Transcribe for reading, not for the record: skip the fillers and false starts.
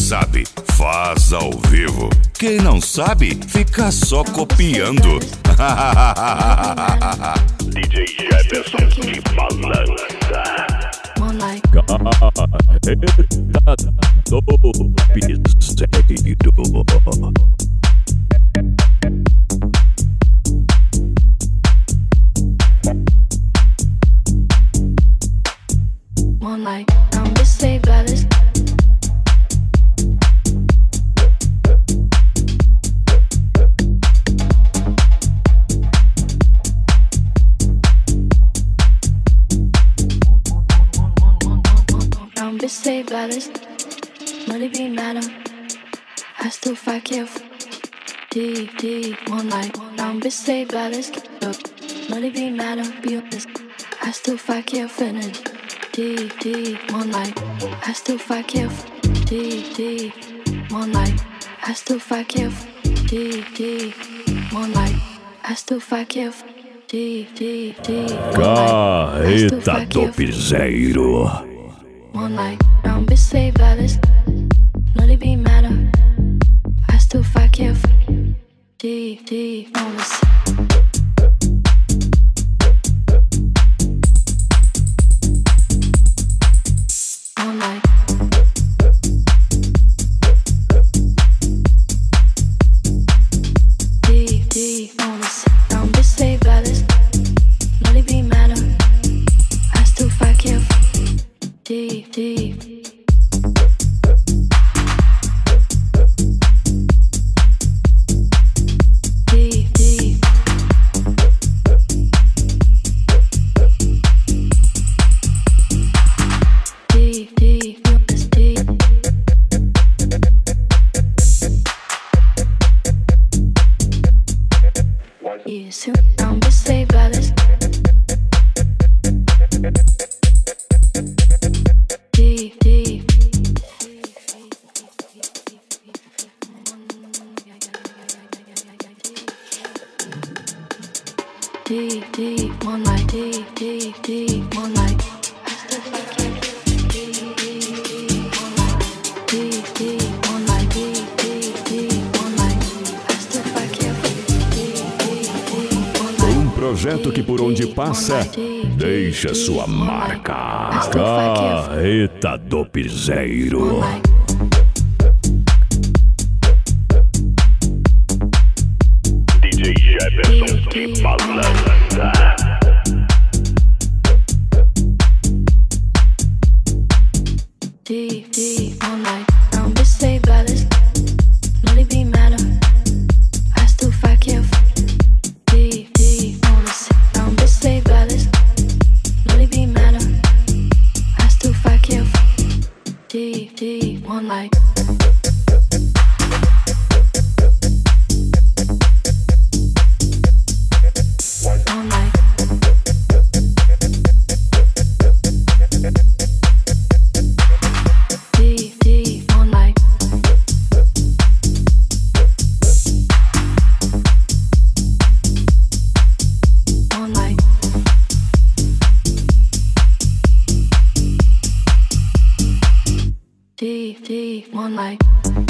sabe, faz ao vivo. Quem não sabe, fica só copiando. DJ Jefferson de balança. Moonlight, I'm the same baddest. I'm the same baddest. Money be madam. I still fight careful. D, moonlight. I'm the same baddest. Money be madam. Be honest. I still fight careful. D, moonlight. I still fight careful. D, moonlight. I still fight careful. D, moonlight. I still fight careful. D, Carreta do piseiro. Moonlight. I'm the same baddest. Money be matter. I still fight careful. D, honest. Moonlight. D, honest. I'm the same baddest. Money be matter. I still fight careful. D. Yes, I'm the same baddest. D. Moonlight. D, moonlight. Projeto que por onde passa, deixa sua marca. Carreta do piseiro. DJ Jefferson de balança. D, moonlight. I'm the same baddest. Money be matter. I still fight careful. D, honest. I'm the same baddest. Money be matter. I still fight careful. D, moonlight. Moonlight. D, moonlight. Moonlight. D, moonlight.